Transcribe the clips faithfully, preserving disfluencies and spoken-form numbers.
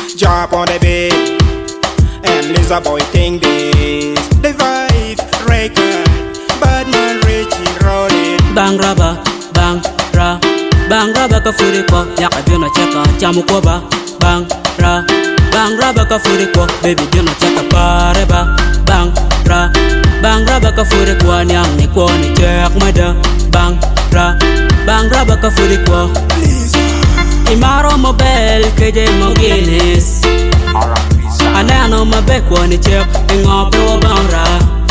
Drop on the beat and Lisa boy think this. The vibe record, bad man Richie roll it. Bang raba, bang ra, bang raba ka furi ko. Yaka bino cheka chamu ko ba. Bang ra, bang raba ka furi ko. Baby bino cheka pare ba. Bang ra, bang raba ka furi ko. Nyang ni ko ni chek mada. Bang ra, bang raba ka furi ko. Imaro mo bel keje mo Guinness. Anano mabe ko ni chek ingope wa bang ra.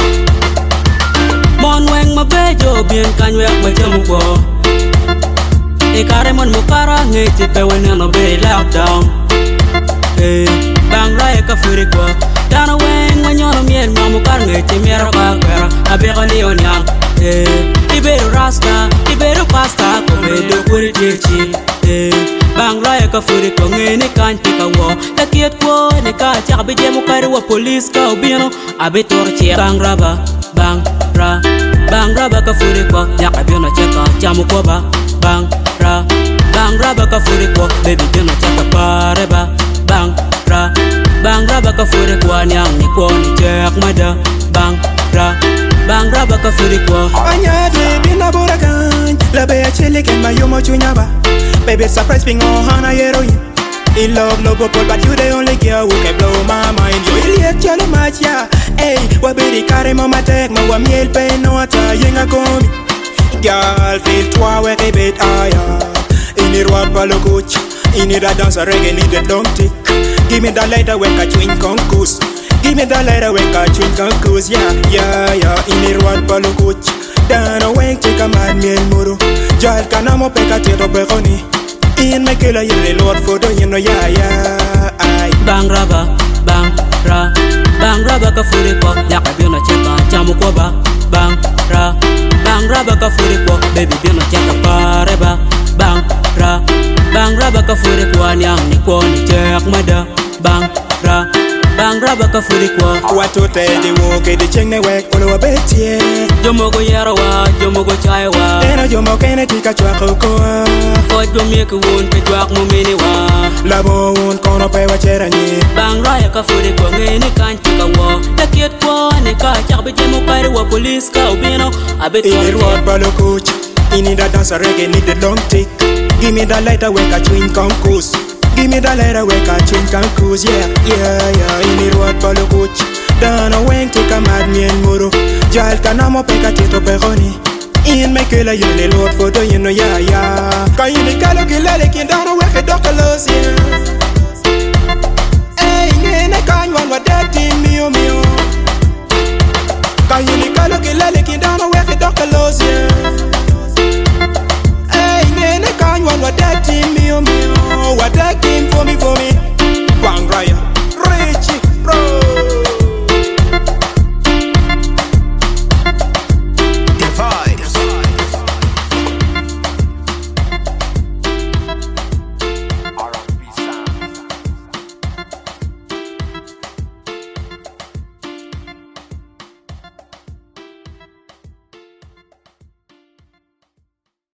Mon weng mabe jo bien kanwe kwa jamu ko. Ikare mon mukara ngiti pe wena no be lockdown. Hey, bang ra ka furi ko. Dana weng wanyono miel mamukar ngiti mera ka kwera. Abe ko ni onyang. Hey, iberu rasta, iberu pasta ko be do kuri tichi. Hey, bang ra ka furi ko ngene kan tika wo. Takiet ko ne ka cha be jemu kare wa police ka ubino. Abe torchi bang raba, bang ra. Bang raba ka furi ko, yaka bino cheka chamu ko ba. Bang ra, bang raba ka furi ko, baby bino cheka pare ba. Bang ra, bang raba ka furi ko, nyang ni ko ni chek mada. Bang ra, bang raba ka furi ko. Anya de bina buragan, la be chile ken ma yomo chunyaba. Baby surprise ping on hana heroin. In love no purple, but you the only girl who can blow my mind. You really a chalo match, yeah. Hey, what be the carry mama take my one meal pay no ata yenga komi. Girl feel toi with a bit higher. In the road palo coach, in the dance a reggae need a long tick. Give me that lighter when I twin concourse. Give me that lighter when I twin concourse. Yeah, yeah, yeah. In the road palo coach, down a wing take a mad meal muro. Girl can amo peka tiro beroni. In my killer, you the Lord for the you know, yeah, yeah. Aye. Bang raba, bang ra, bang raba ka furi ko, yaka bino cheka chamu ko ba. Bang ra, bang raba ka furi ko, baby bino cheka pare ba. Bang ra, bang raba ka furi ko, nyang ni ko ni chek mada. Bang ra, bang raba ka furi ko. What to tell the walk, the cheng ne work, all over bet, yeah. Jomo go yara wa, jomo go chai wa. Ena jomo kene tika chwa koko. Foj go make wound pe chwak mo mini wa. Labo wound kono pe wa chera ni. Bang raya ka furi ko ngene kan chika wo. Takiet ko ne ka chak be jemo kare wa police ka ubino. Abe In the road balo coach, in the dance a reggae need the long tick. Give me that lighter wake a twin concourse. Give me that lighter wake a twin concourse. Yeah, yeah, yeah. In the road balo coach, down a wing take a mad me and muro. Jal kanamo peka tito peroni. In my killer, you the Lord for the you know, yeah, yeah. Kan you the calo killer, like in down a wake a doctor, yeah.